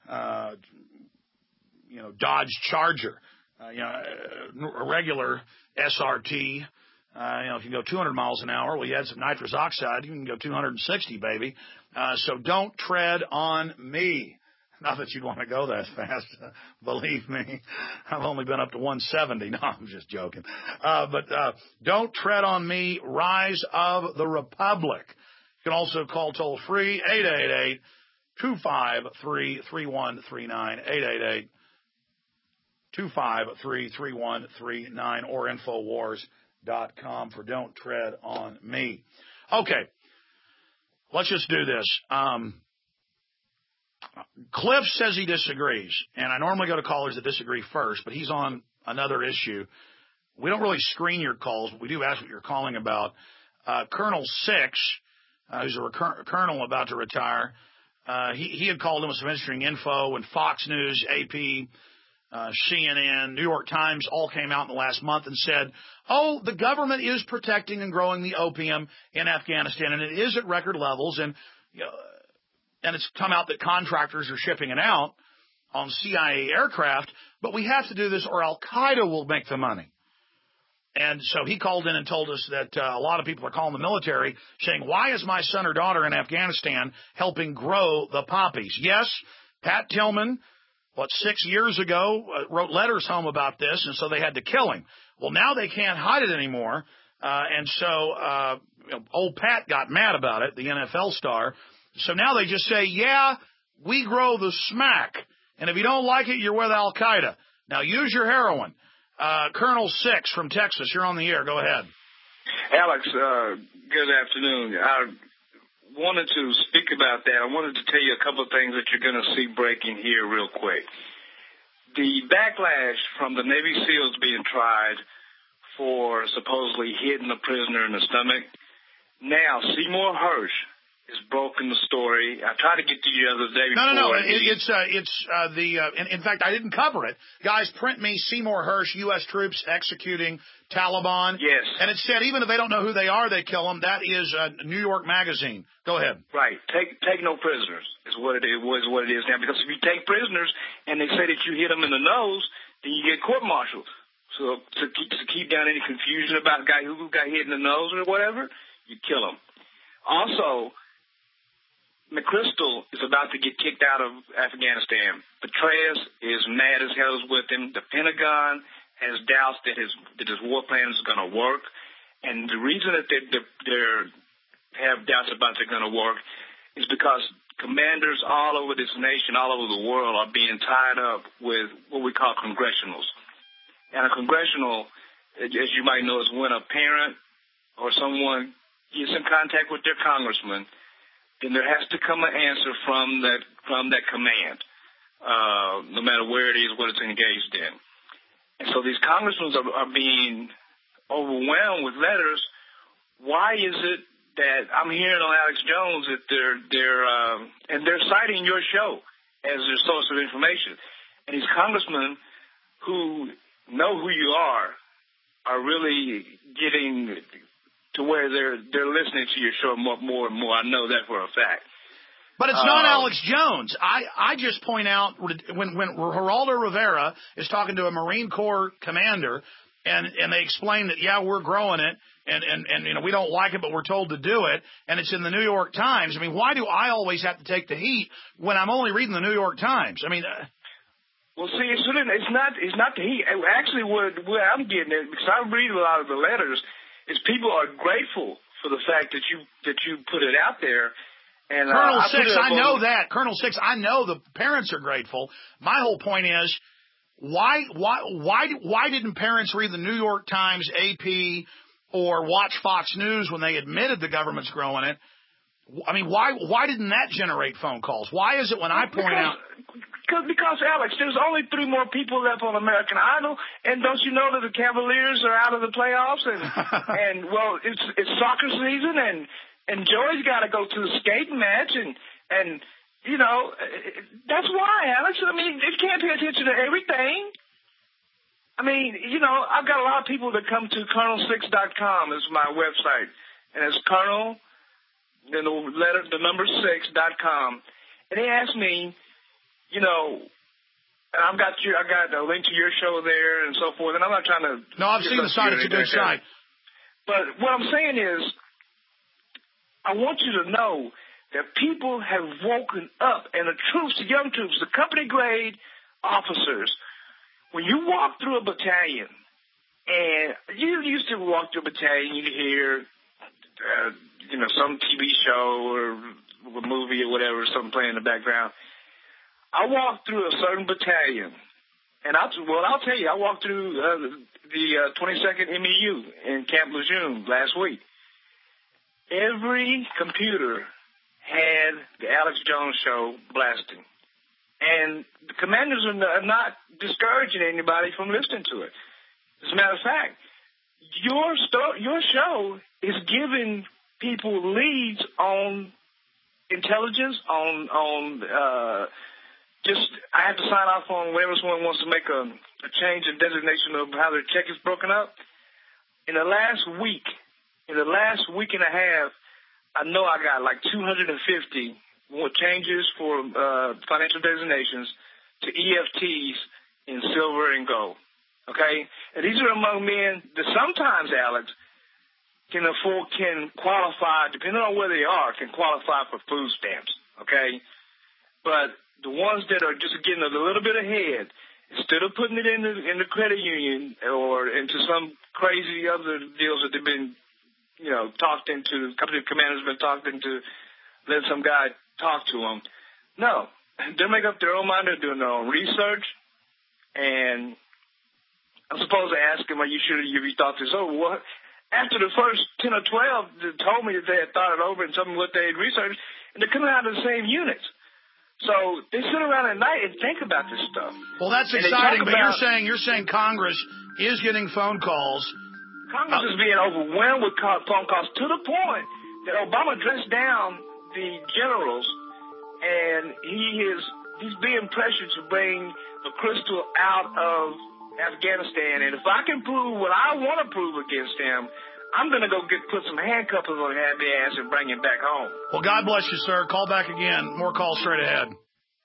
B: Dodge Charger, a regular SRT. If you go 200 miles an hour, well, you add some nitrous oxide, you can go 260, baby. So don't tread on me. Not that you'd want to go that fast, believe me. I've only been up to 170. No, I'm just joking. But don't tread on me, Rise of the Republic. You can also call toll free 888-253-3139, 888-253-3139, or Infowars.com for Don't Tread on Me. Okay, let's just do this. Cliff says he disagrees, and I normally go to callers that disagree first, but he's on another issue. We don't really screen your calls, but we do ask what you're calling about. Colonel Six, who's a colonel about to retire, he had called in with some interesting info when Fox News, AP, CNN, New York Times all came out in the last month and said, the government is protecting and growing the opium in Afghanistan, and it is at record levels, and it's come out that contractors are shipping it out on CIA aircraft, but we have to do this or Al-Qaeda will make the money. And so he called in and told us that a lot of people are calling the military saying, why is my son or daughter in Afghanistan helping grow the poppies? Yes, Pat Tillman, 6 years ago, wrote letters home about this, and so they had to kill him. Well, now they can't hide it anymore, and so old Pat got mad about it, the NFL star. So now they just say, yeah, we grow the smack, and if you don't like it, you're with Al-Qaeda. Now use your heroin. Colonel Six from Texas, you're on the air. Go ahead.
S: Alex, good afternoon. I wanted to speak about that. I wanted to tell you a couple of things that you're going to see breaking here real quick. The backlash from the Navy SEALs being tried for supposedly hitting a prisoner in the stomach. Now, Seymour Hersh has broken the story. I tried to get to you the other day before.
B: No. In fact, I didn't cover it. Guys, print me Seymour Hersh, U.S. troops executing Taliban.
S: Yes.
B: And it said even if they don't know who they are, they kill them. That is New York Magazine. Go ahead.
S: Right. Take no prisoners is what it is now. Because if you take prisoners and they say that you hit them in the nose, then you get court-martialed. So to keep down any confusion about a guy who got hit in the nose or whatever, you kill him. Also, McChrystal is about to get kicked out of Afghanistan. Petraeus is mad as hell with him. The Pentagon has doubts that his war plan is going to work. And the reason that they have doubts about they're going to work is because commanders all over this nation, all over the world, are being tied up with what we call congressionals. And a congressional, as you might know, is when a parent or someone gets in contact with their congressman, then there has to come an answer from that command, no matter where it is, what it's engaged in. And so these congressmen are being overwhelmed with letters. Why is it that I'm hearing on Alex Jones that they're citing your show as their source of information. And these congressmen who know who you are really getting to where they're listening to your show more and more. I know that for a fact.
B: But it's not Alex Jones. I just point out when Geraldo Rivera is talking to a Marine Corps commander, and they explain that, yeah, we're growing it, and you know, we don't like it, but we're told to do it, and it's in the New York Times. I mean, why do I always have to take the heat when I'm only reading the New York Times? I mean,
S: well, see, it's not the heat. Actually, what I'm getting at, because I read a lot of the letters, is people are grateful for the fact that you put it out there. And,
B: Colonel Six, I know that. Colonel Six, I know the parents are grateful. My whole point is, why didn't parents read the New York Times, AP, or watch Fox News when they admitted the government's growing it? I mean, why didn't that generate phone calls? Why is it when I point out?
S: Because Alex, there's only 3 more people left on American Idol, and don't you know that the Cavaliers are out of the playoffs, and well, it's soccer season, and Joey's got to go to the skating match, and you know, that's why, Alex. I mean, you can't pay attention to everything. I mean, you know, I've got a lot of people that come to Colonel6.com is my website, and it's Colonel, then the number 6.com, and they ask me, you know, I got a link to your show there and so forth, and I'm not trying to.
B: No, I've seen the site. It's a good site.
S: But what I'm saying is, I want you to know that people have woken up, and the troops, the young troops, the company grade officers, when you walk through a battalion, and you used to walk through a battalion, you'd hear, you know, some TV show or a movie or whatever, something playing in the background. I walked through a certain battalion, and I'll tell you, I walked through the 22nd MEU in Camp Lejeune last week. Every computer had the Alex Jones show blasting. And the commanders are not discouraging anybody from listening to it. As a matter of fact, your show is giving people leads on intelligence, I have to sign off on whenever someone wants to make a change in designation of how their check is broken up. In the last week and a half, I know I got like 250 more changes for financial designations to EFTs in silver and gold. Okay? And these are among men that sometimes, Alex, can qualify, depending on where they are, can qualify for food stamps. Okay? But the ones that are just getting a little bit ahead, instead of putting it in the credit union or into some crazy other deals that they've been, you know, talked into, company commanders have been talked into, let some guy talk to them. No, they make up their own mind. They're doing their own research, and I'm supposed to ask them, "Are you sure you thought this over?" Well, after the first 10 or 12, they told me that they had thought it over and told me what they had researched, and they're coming out of the same units. So they sit around at night and think about this stuff.
B: Well, that's exciting, but you're saying Congress is getting phone calls.
S: Congress is being overwhelmed with phone calls to the point that Obama dressed down the generals, and he's being pressured to bring McChrystal out of Afghanistan. And if I can prove what I want to prove against him, I'm going to go put some handcuffs on his happy ass and bring him back home.
B: Well, God bless you, sir. Call back again. More calls straight ahead.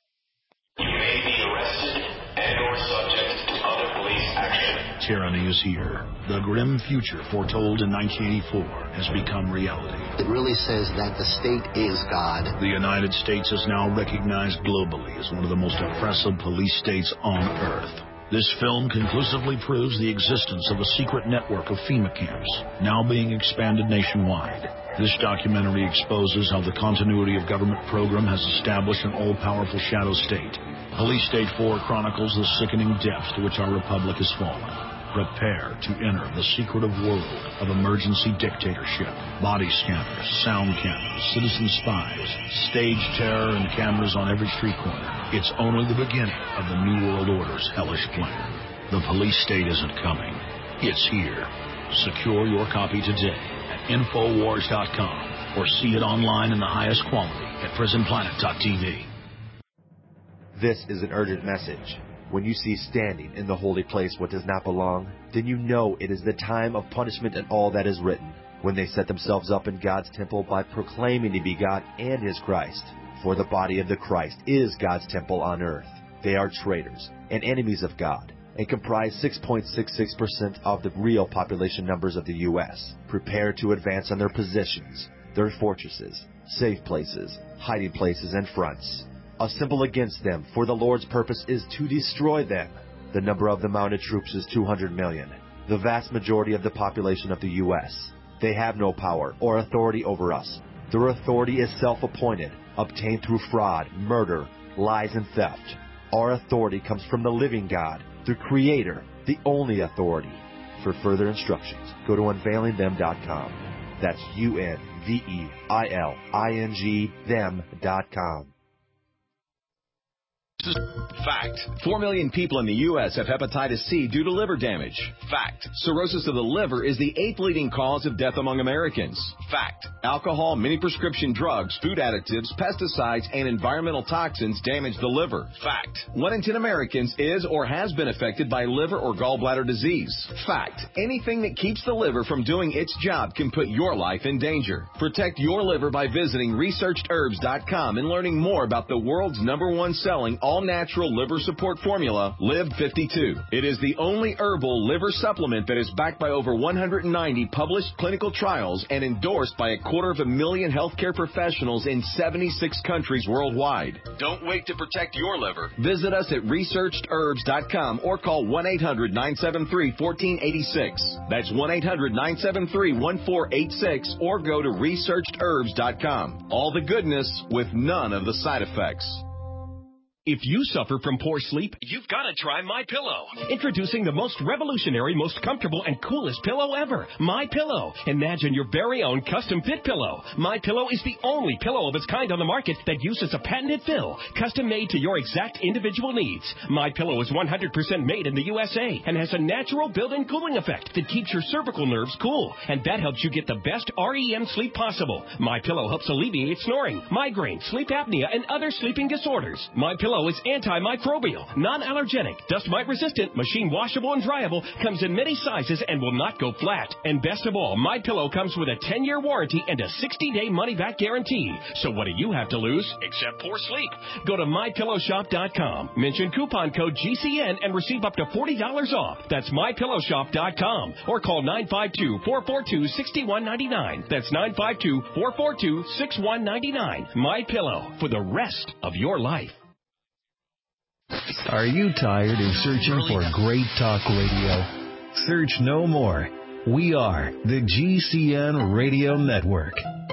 T: You may be arrested and or subject to other police action.
O: Tyranny is here. The grim future foretold in 1984 has become reality.
U: It really says that the state is God.
O: The United States is now recognized globally as one of the most oppressive police states on earth. This film conclusively proves the existence of a secret network of FEMA camps, now being expanded nationwide. This documentary exposes how the continuity of government program has established an all-powerful shadow state. Police State 4 chronicles the sickening depths to which our republic has fallen. Prepare to enter the secretive world of emergency dictatorship. Body scanners, sound cameras, citizen spies, stage terror, and cameras on every street corner. It's only the beginning of the New World Order's hellish plan. The police state isn't coming. It's here. Secure your copy today at Infowars.com. or see it online in the highest quality at prisonplanet.tv.
C: This is an urgent message. When you see standing in the holy place what does not belong, then you know it is the time of punishment and all that is written. When they set themselves up in God's temple by proclaiming to be God and His Christ. For the body of the Christ is God's temple on earth. They are traitors and enemies of God, and comprise 6.66% of the real population numbers of the U.S. Prepare to advance on their positions, their fortresses, safe places, hiding places, and fronts. Assemble against them, for the Lord's purpose is to destroy them. The number of the mounted troops is 200 million, the vast majority of the population of the U.S. They have no power or authority over us. Their authority is self-appointed, obtained through fraud, murder, lies, and theft. Our authority comes from the living God, the Creator, the only authority. For further instructions, go to unveilingthem.com. That's UNVEILING them.com.
N: Fact. 4 million people in the U.S. have hepatitis C due to liver damage. Fact. Cirrhosis of the liver is the 8th leading cause of death among Americans. Fact. Alcohol, many prescription drugs, food additives, pesticides, and environmental toxins damage the liver. Fact. 1 in 10 Americans is or has been affected by liver or gallbladder disease. Fact. Anything that keeps the liver from doing its job can put your life in danger. Protect your liver by visiting ResearchedHerbs.com and learning more about the world's #1 selling all-natural liver support formula, Live 52. It is the only herbal liver supplement that is backed by over 190 published clinical trials and endorsed by 250,000 healthcare professionals in 76 countries worldwide. Don't wait to protect your liver. Visit us at ResearchedHerbs.com or call 1-800-973-1486. That's 1-800-973-1486 or go to ResearchedHerbs.com. All the goodness with none of the side effects.
V: If you suffer from poor sleep, you've got to try MyPillow. Introducing the most revolutionary, most comfortable, and coolest pillow ever, MyPillow. Imagine your very own custom-fit pillow. MyPillow is the only pillow of its kind on the market that uses a patented fill, custom-made to your exact individual needs. MyPillow is 100% made in the USA and has a natural built-in cooling effect that keeps your cervical nerves cool, and that helps you get the best REM sleep possible. MyPillow helps alleviate snoring, migraine, sleep apnea, and other sleeping disorders. MyPillow is antimicrobial, non-allergenic, dust mite resistant, machine washable and dryable, comes in many sizes and will not go flat. And best of all, MyPillow comes with a 10-year warranty and a 60-day money-back guarantee. So what do you have to lose except poor sleep? Go to MyPillowShop.com, mention coupon code GCN and receive up to $40 off. That's MyPillowShop.com or call 952-442-6199. That's 952-442-6199. MyPillow for the rest of your life.
W: Are you tired of searching for great talk radio? Search no more. We are the GCN Radio Network.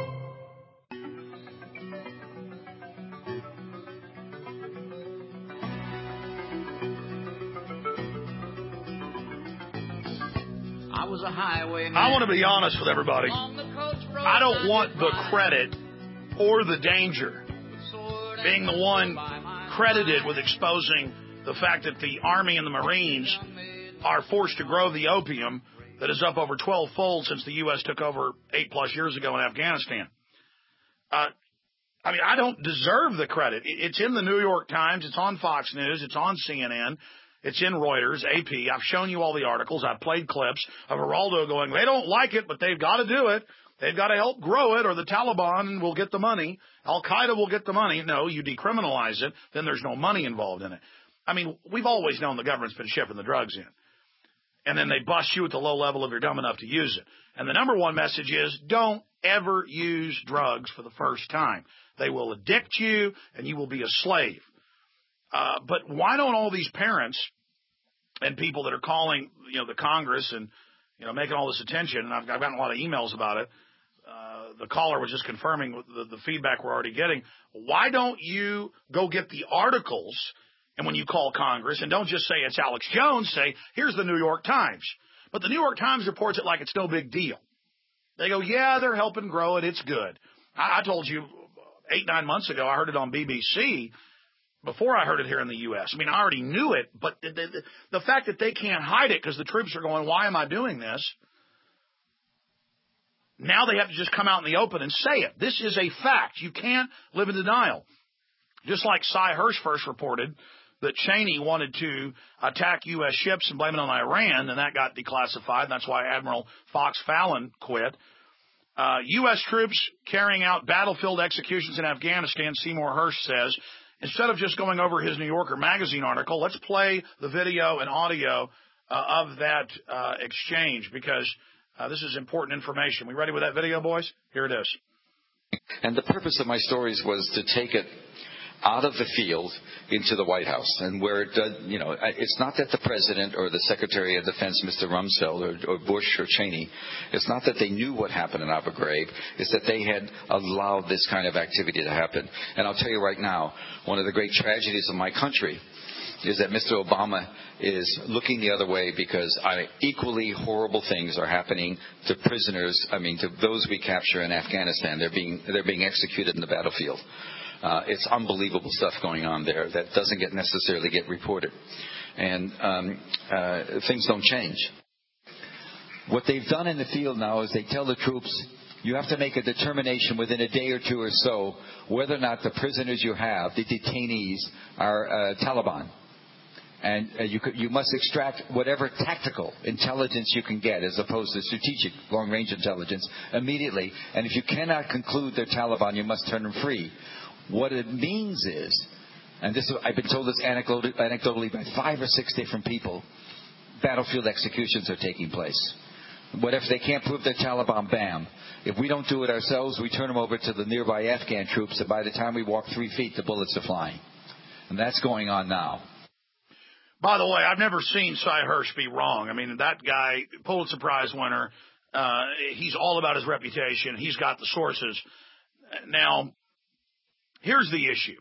B: I want to be honest with everybody. I don't want the credit or the danger being the one credited with exposing the fact that the Army and the Marines are forced to grow the opium that is up over 12-fold since the U.S. took over 8+ years ago in Afghanistan. I don't deserve the credit. It's in the New York Times. It's on Fox News. It's on CNN. It's in Reuters, AP. I've shown you all the articles. I've played clips of Geraldo going, they don't like it, but they've got to do it. They've got to help grow it, or the Taliban will get the money. Al-Qaeda will get the money. No, you decriminalize it, then there's no money involved in it. We've always known the government's been shipping the drugs in. And then they bust you at the low level if you're dumb enough to use it. And the number one message is don't ever use drugs for the first time. They will addict you, and you will be a slave. But why don't all these parents and people that are calling, the Congress and, making all this attention, and I've gotten a lot of emails about it. The caller was just confirming the feedback we're already getting. Why don't you go get the articles, and when you call Congress, and don't just say it's Alex Jones, say, here's the New York Times. But the New York Times reports it like it's no big deal. They go, yeah, they're helping grow it. It's good. I told you 8-9 months ago, I heard it on BBC before I heard it here in the U.S. I already knew it, but the fact that they can't hide it because the troops are going, why am I doing this? Now they have to just come out in the open and say it. This is a fact. You can't live in denial. Just like Cy Hirsch first reported that Cheney wanted to attack U.S. ships and blame it on Iran, and that got declassified. That's why Admiral Fox Fallon quit. U.S. troops carrying out battlefield executions in Afghanistan, Seymour Hersh says. Instead of just going over his New Yorker magazine article, let's play the video and audio of that exchange, because this is important information. We ready with that video, boys? Here it is.
A: And the purpose of my stories was to take it out of the field into the White House, and where it does, it's not that the president or the Secretary of Defense, Mr. Rumsfeld, or Bush or Cheney, it's not that they knew what happened in Abu Ghraib, it's that they had allowed this kind of activity to happen. And I'll tell you right now, one of the great tragedies of my country is that Mr. Obama is looking the other way, because equally horrible things are happening to prisoners, to those we capture in Afghanistan. They're being executed in the battlefield. It's unbelievable stuff going on there that doesn't necessarily get reported. And things don't change. What they've done in the field now is they tell the troops, you have to make a determination within a day or two or so whether or not the prisoners you have, the detainees, are Taliban. And you must extract whatever tactical intelligence you can get, as opposed to strategic long-range intelligence, immediately. And if you cannot conclude they're Taliban, you must turn them free. What it means is, and I've been told this anecdotally by 5 or 6 different people, battlefield executions are taking place. What if they can't prove they're Taliban? Bam. If we don't do it ourselves, we turn them over to the nearby Afghan troops, and by the time we walk 3 feet, the bullets are flying. And that's going on now.
B: By the way, I've never seen Cy Hirsch be wrong. That guy, Pulitzer Prize winner, he's all about his reputation. He's got the sources. Now, here's the issue.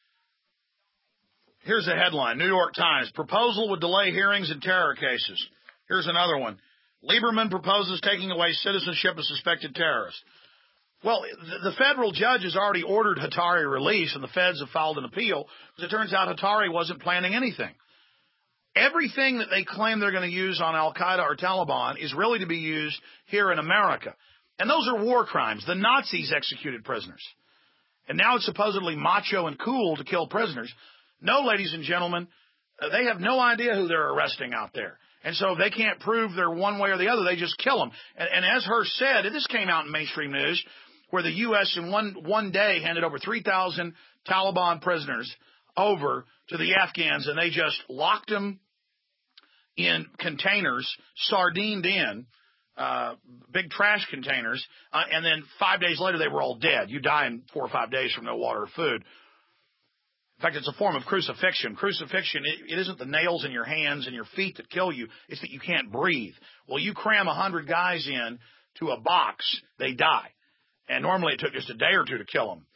B: Here's the headline. New York Times. Proposal would delay hearings in terror cases. Here's another one. Lieberman proposes taking away citizenship of suspected terrorists. Well, the federal judge has already ordered Hattari released, and the feds have filed an appeal, because it turns out Hattari wasn't planning anything. Everything that they claim they're going to use on Al-Qaeda or Taliban is really to be used here in America. And those are war crimes. The Nazis executed prisoners. And now it's supposedly macho and cool to kill prisoners. No, ladies and gentlemen, they have no idea who they're arresting out there. And so if they can't prove they're one way or the other, they just kill them. And as Hirsch said, this came out in mainstream news, where the U.S. in one day handed over 3,000 Taliban prisoners over to the Afghans, and they just locked them in containers, sardined in, big trash containers, and then 5 days later they were all dead. You die in 4 or 5 days from no water or food. In fact, it's a form of crucifixion. Crucifixion, it isn't the nails in your hands and your feet that kill you. It's that you can't breathe. Well, you cram 100 guys in to a box, they die. And normally it took just a day or two to kill them.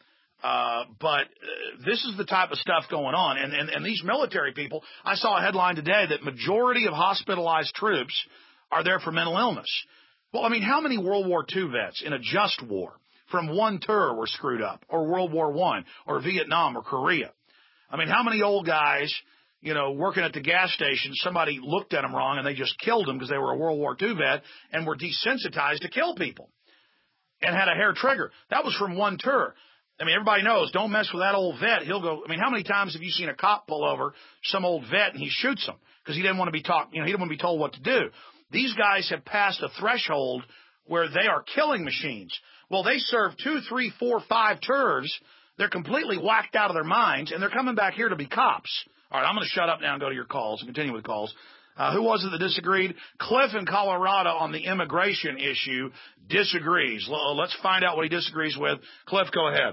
B: But this is the type of stuff going on. And these military people, I saw a headline today that majority of hospitalized troops are there for mental illness. Well, how many World War II vets in a just war from one tour were screwed up, or World War I, or Vietnam, or Korea? How many old guys, working at the gas station, somebody looked at them wrong and they just killed them because they were a World War II vet and were desensitized to kill people and had a hair trigger. That was from one tour. Everybody knows, don't mess with that old vet. He'll go, how many times have you seen a cop pull over some old vet and he shoots him because he didn't want to be he didn't want to be told what to do. These guys have passed a threshold where they are killing machines. Well, they serve 2, 3, 4, 5 tours. They're completely whacked out of their minds, and they're coming back here to be cops. All right, I'm going to shut up now and go to your calls and continue with calls. Who was it that disagreed? Cliff in Colorado on the immigration issue disagrees. Let's find out what he disagrees with. Cliff, go ahead.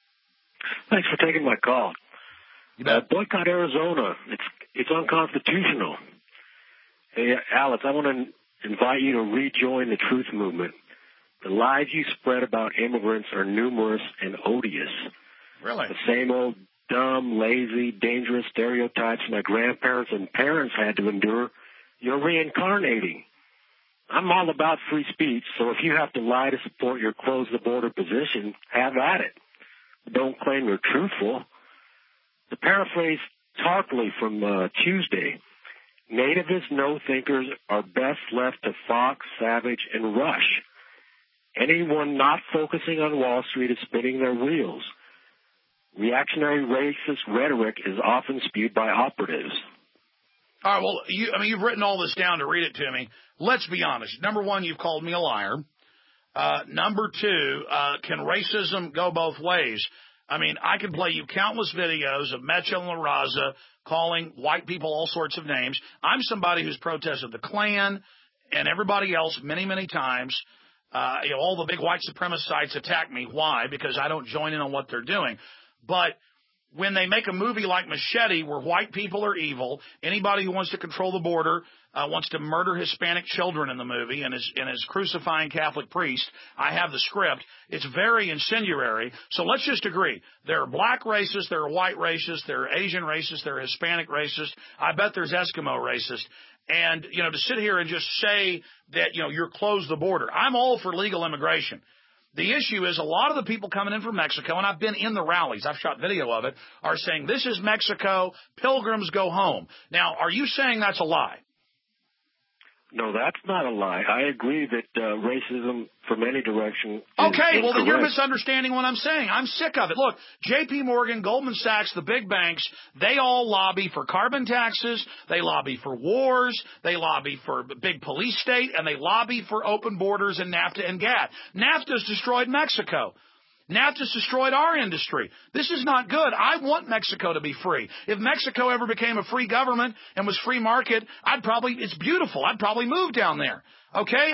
E: Thanks for taking my call. Boycott Arizona. It's unconstitutional. Hey, Alex, I want to invite you to rejoin the truth movement. The lies you spread about immigrants are numerous and odious.
B: Really?
E: The same old dumb, lazy, dangerous stereotypes my grandparents and parents had to endure, you're reincarnating. I'm all about free speech, so if you have to lie to support your close-the-border position, have at it. Don't claim you're truthful. To paraphrase Tarpley from Tuesday, nativist no-thinkers are best left to Fox, Savage, and Rush. Anyone not focusing on Wall Street is spinning their wheels. Reactionary racist rhetoric is often spewed by operatives.
B: All right, well, you've written all this down to read it to me. Let's be honest. Number one, you've called me a liar. Number two, can racism go both ways? I mean, I can play you countless videos of Mecha and La Raza calling white people all sorts of names. I'm somebody who's protested the Klan and everybody else many, many times. All the big white supremacist sites attack me. Why? Because I don't join in on what they're doing. But when they make a movie like Machete where white people are evil, anybody who wants to control the border wants to murder Hispanic children in the movie and is crucifying Catholic priests, I have the script. It's very incendiary. So let's just agree. There are black racists, there are white racists, there are Asian racists, there are Hispanic racists. I bet there's Eskimo racists. And, to sit here and just say that, you're close the border. I'm all for legal immigration. The issue is a lot of the people coming in from Mexico, and I've been in the rallies, I've shot video of it, are saying this is Mexico, pilgrims go home. Now, are you saying that's a lie?
E: No, that's not a lie. I agree that racism from any direction is
B: okay, well, then you're
E: incorrect.
B: misunderstanding what I'm saying. I'm sick of it. Look, J.P. Morgan, Goldman Sachs, the big banks, they all lobby for carbon taxes, they lobby for wars, they lobby for big police state, and they lobby for open borders and NAFTA and GATT. NAFTA's destroyed Mexico. NAFTA's destroyed our industry. This is not good. I want Mexico to be free. If Mexico ever became a free government and was free market, it's beautiful. I'd probably move down there. Okay?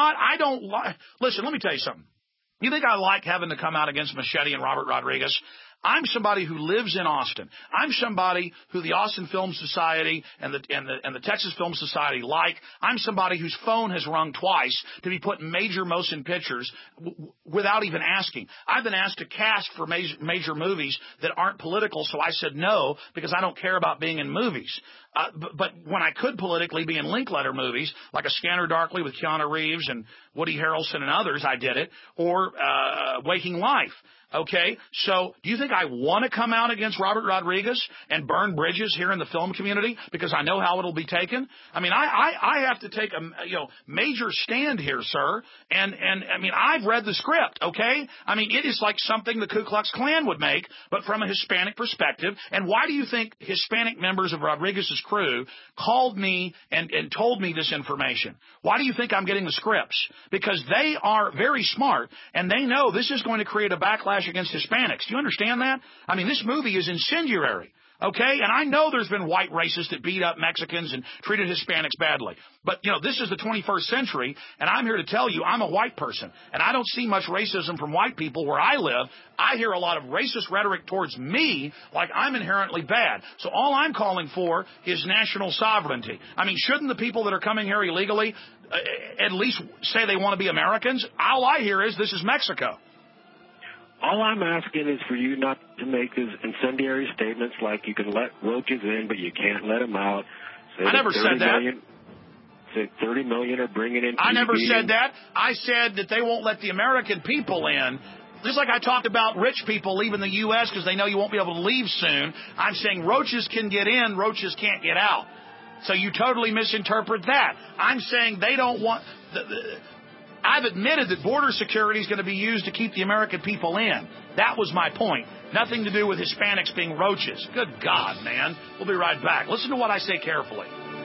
B: Listen, let me tell you something. You think I like having to come out against Machete and Robert Rodriguez? I'm somebody who lives in Austin. I'm somebody who the Austin Film Society and the Texas Film Society like. I'm somebody whose phone has rung twice to be put in major motion pictures without even asking. I've been asked to cast for major movies that aren't political, so I said no because I don't care about being in movies. But when I could politically be in Linkletter movies, like A Scanner Darkly with Keanu Reeves and Woody Harrelson and others, I did it, or Waking Life. Okay, so do you think I want to come out against Robert Rodriguez and burn bridges here in the film community because I know how it'll be taken? I mean, I have to take a major stand here, sir. And I mean, I've read the script. Okay, I mean, it is like something the Ku Klux Klan would make, but from a Hispanic perspective. And why do you think Hispanic members of Rodriguez's crew called me and told me this information? Why do you think I'm getting the scripts? Because they are very smart and they know this is going to create a backlash against Hispanics. Do you understand that? I mean, this movie is incendiary. Okay? And I know there's been white racists that beat up Mexicans and treated Hispanics badly. But, this is the 21st century, and I'm here to tell you I'm a white person, and I don't see much racism from white people where I live. I hear a lot of racist rhetoric towards me like I'm inherently bad. So all I'm calling for is national sovereignty. I mean, shouldn't the people that are coming here illegally at least say they want to be Americans? All I hear is this is Mexico.
E: All I'm asking is for you not to make these incendiary statements like you can let roaches in, but you can't let them out.
B: I never said that.
E: Say 30 million are bringing in.
B: I never said that. I said that they won't let the American people in. Just like I talked about rich people leaving the U.S. because they know you won't be able to leave soon. I'm saying roaches can get in, roaches can't get out. So you totally misinterpret that. I'm saying they don't want... I've admitted that border security is going to be used to keep the American people in. That was my point. Nothing to do with Hispanics being roaches. Good God, man. We'll be right back. Listen to what I say carefully.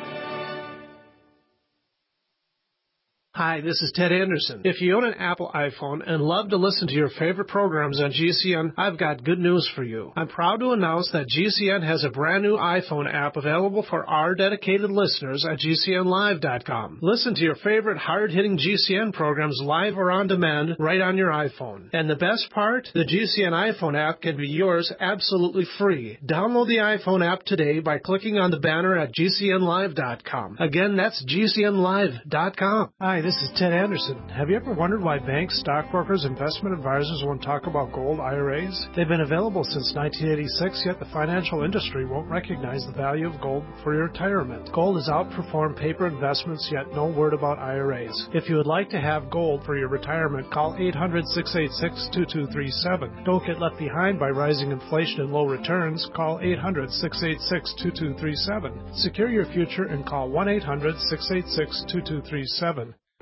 D: Hi, this is Ted Anderson. If you own an Apple iPhone and love to listen to your favorite programs on GCN, I've got good news for you. I'm proud to announce that GCN has a brand new iPhone app available for our dedicated listeners at GCNlive.com. Listen to your favorite hard-hitting GCN programs live or on demand right on your iPhone. And the best part? The GCN iPhone app can be yours absolutely free. Download the iPhone app today by clicking on the banner at GCNlive.com. Again, that's GCNlive.com. Hi, this is Ted Anderson. Have you ever wondered why banks, stockbrokers, investment advisors won't talk about gold IRAs? They've been available since 1986, yet the financial industry won't recognize the value of gold for your retirement. Gold has outperformed paper investments, yet no word about IRAs. If you would like to have gold for your retirement, call 800-686-2237. Don't get left behind by rising inflation and low returns. Call 800-686-2237. Secure your future and call 1-800-686-2237.